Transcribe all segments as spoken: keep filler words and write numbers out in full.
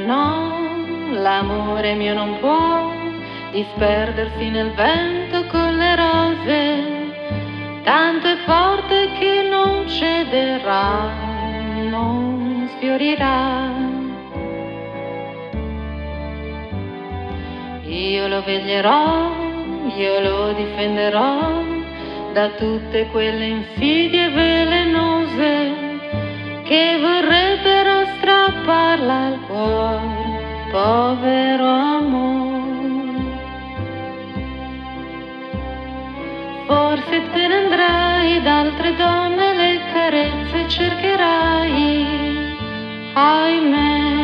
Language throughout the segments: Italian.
no, l'amore mio non può disperdersi nel vento con le rose, tanto è forte che non cederà, non sfiorirà. Io lo veglierò, io lo difenderò da tutte quelle insidie velenose che vorrebbero strapparla al cuore, povero amore. Forse te ne andrai da altre donne, le carezze cercherai, ahimè.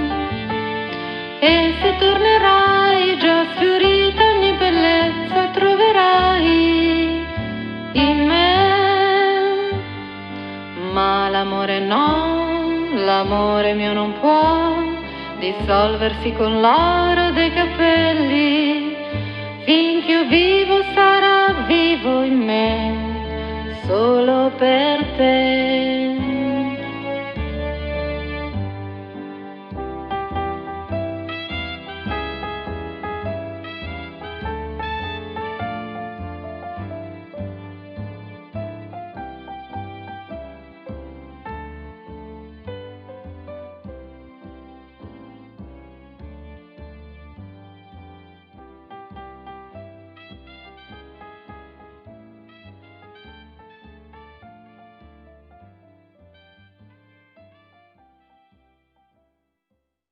E se tornerai già sfiorita ogni bellezza troverai in me. Ma l'amore no, l'amore mio non può dissolversi con l'oro dei capelli